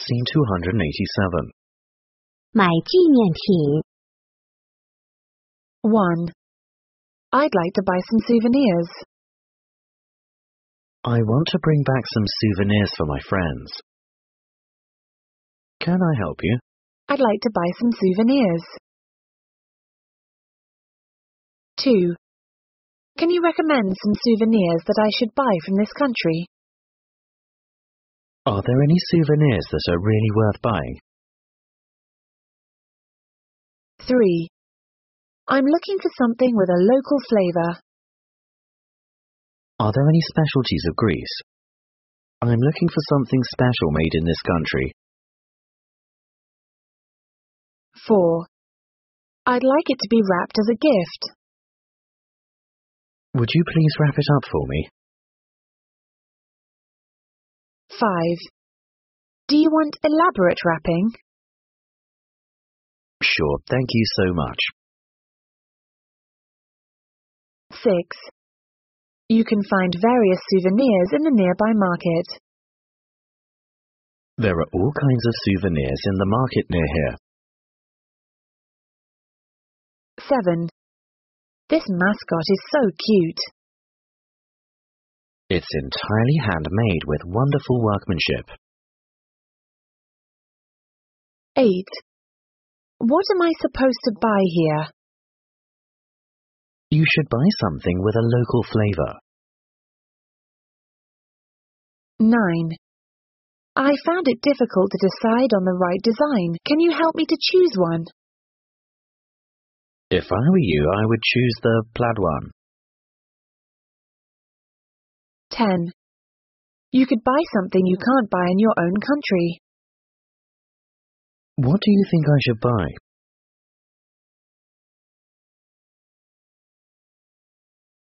Scene 287. 买纪念品。 1. I'd like to buy some souvenirs. I want to bring back some souvenirs for my friends. Can I help you? I'd like to buy some souvenirs. 2. Can you recommend some souvenirs that I should buy from this country? Are there any souvenirs that are really worth buying? 3. I'm looking for something with a local flavour. Are there any specialties of Greece? I'm looking for something special made in this country. 4. I'd like it to be wrapped as a gift. Would you please wrap it up for me? 5. Do you want elaborate wrapping? Sure, thank you so much. 6. You can find various souvenirs in the nearby market. There are all kinds of souvenirs in the market near here. 7. This mascot is so cute. It's entirely handmade with wonderful workmanship. 8. What am I supposed to buy here? You should buy something with a local flavour. 9. I found it difficult to decide on the right design. Can you help me to choose one? If I were you, I would choose the plaid one. 10. You could buy something you can't buy in your own country. What do you think I should buy?